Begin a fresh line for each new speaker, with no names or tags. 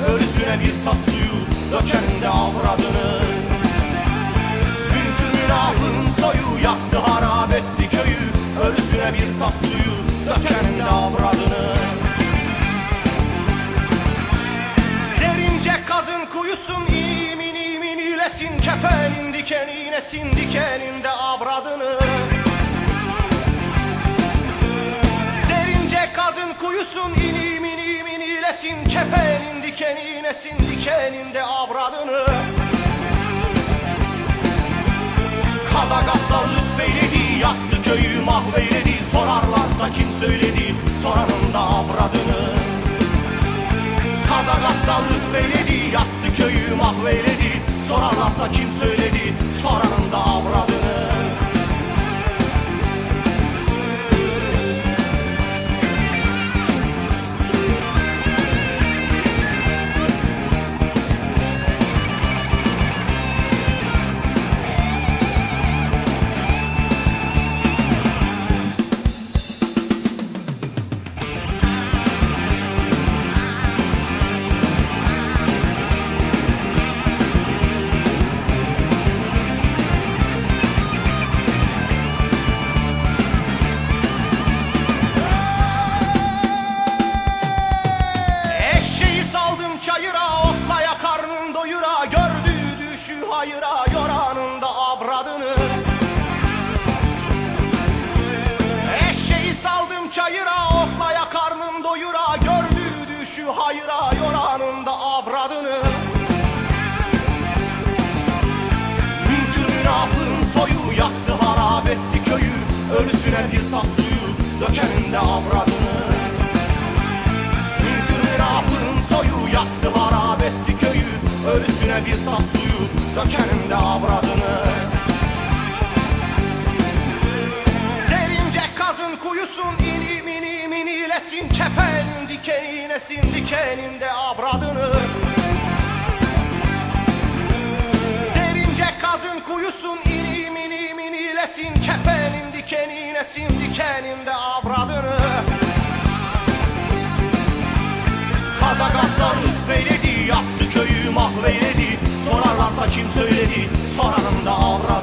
ölüsüne bir tas suyu dökenin de avradını. Mümkün münafığın soyu yaktı harap etti köyü, ölüsüne bir tas suyu dökenin de avradını. Derince kazın kuyusun imin imin ilesin, kefenin dikeninesin dikenin de avradını. Derince kazın kuyusun inim inim inilesin, kefenin dikeninesin dikenin de avradını. Kadagatlar lütfeyledi, yaktı köyü mahveyledi, sorarlarsa kim söyledi, soranın da avradını. Kadagatlar lütfeyledi, yaktı köyü mahveyledi, sorarlarsa kim söyledi, soranın da avradını. Hayıra yoranın da avradını. Eşeği saldım çayıra, oklaya karnım doyura, gördü düşü hayıra yoranın da avradını. Mümkün münafığın soyu yaktı harap etti köyü, ölüsüne bir tas suyu dökenin de avradını. Mümkün münafığın soyu yaktı harap etti köyü, ölüsüne bir tas suyu dökenin de avradını. Derince kazın kuyusun inim inim inilesin, kefenin dikeninesin dikenin de avradını. Derince kazın kuyusun inim inim inilesin, kefenin dikeninesin dikenin de avradını. Kadagatlar lütfeyledi, yaktı köyü mahveyledi, sorarlarsa kim söyledi, soranın da avradını.